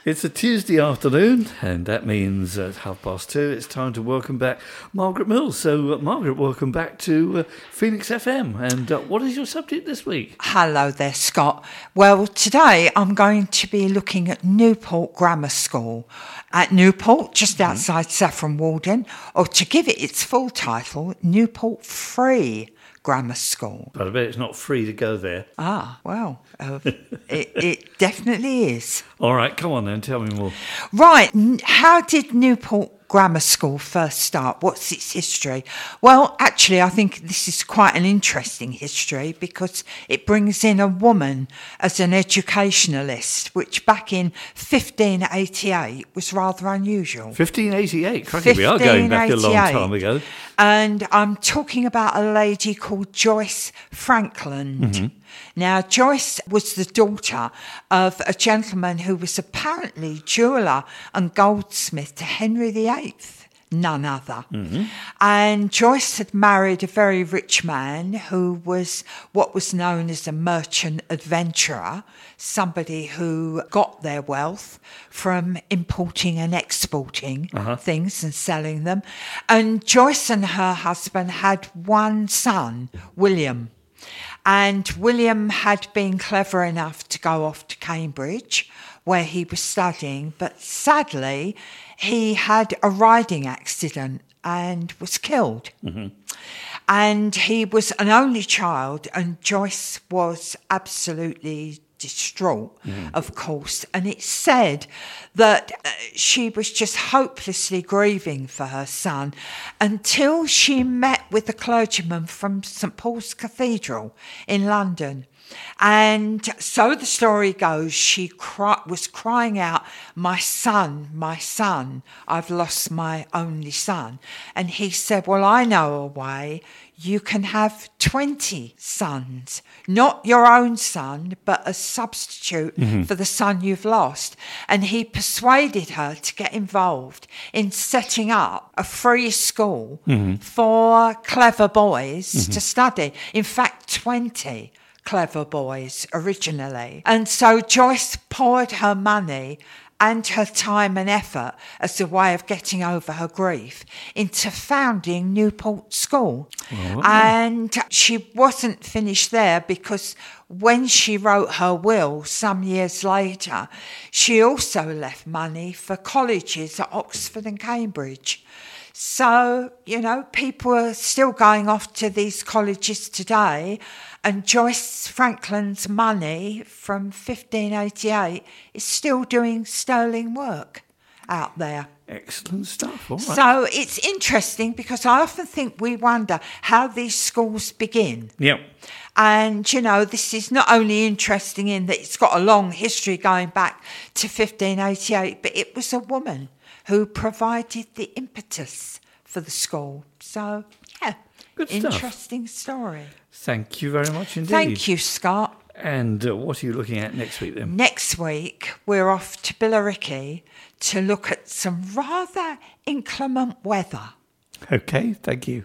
It's a Tuesday afternoon, and that means at 2:30 it's time to welcome back Margaret Mills. So, Margaret, welcome back to Phoenix FM. And what is your subject this week? Hello there, Scott. Well, today I'm going to be looking at Newport Grammar School. At Newport, just outside Saffron Walden, or to give it its full title, Newport Free Grammar School. But I bet it's not free to go there. It definitely is. All right, come on then, tell me more. Right, how did Newport Grammar School first start? What's its history? Well, actually, I think this is quite an interesting history because it brings in a woman as an educationalist, which back in 1588 was rather unusual. 1588? Crikey, we are going back a long time ago. And I'm talking about a lady called Joyce Frankland. Mm-hmm. Now, Joyce was the daughter of a gentleman who was apparently jeweller and goldsmith to Henry VIII, none other. Mm-hmm. And Joyce had married a very rich man who was what was known as a merchant adventurer, somebody who got their wealth from importing and exporting things and selling them. And Joyce and her husband had one son, William. And William had been clever enough to go off to Cambridge, where he was studying, but sadly, he had a riding accident and was killed. Mm-hmm. And he was an only child, and Joyce was absolutely distraught, of course, and it's said that she was just hopelessly grieving for her son until she met with a clergyman from St Paul's Cathedral in London. And so the story goes, she was crying out, my son, I've lost my only son. And he said, well, I know a way. You can have 20 sons, not your own son, but a substitute for the son you've lost. And he persuaded her to get involved in setting up a free school for clever boys to study. In fact, 20 clever boys originally. And so Joyce poured her money and her time and effort as a way of getting over her grief into founding Newport School. Oh. And she wasn't finished there because when she wrote her will some years later, she also left money for colleges at Oxford and Cambridge. So, people are still going off to these colleges today, and Joyce Frankland's money from 1588 is still doing sterling work out there. Excellent stuff. All right. So it's interesting because I often think we wonder how these schools begin. Yep. And, this is not only interesting in that it's got a long history going back to 1588, but it was a woman who provided the impetus for the school. So, yeah, good stuff. Interesting story. Thank you very much indeed. Thank you, Scott. And what are you looking at next week then? Next week, we're off to Billericay to look at some rather inclement weather. Okay, thank you.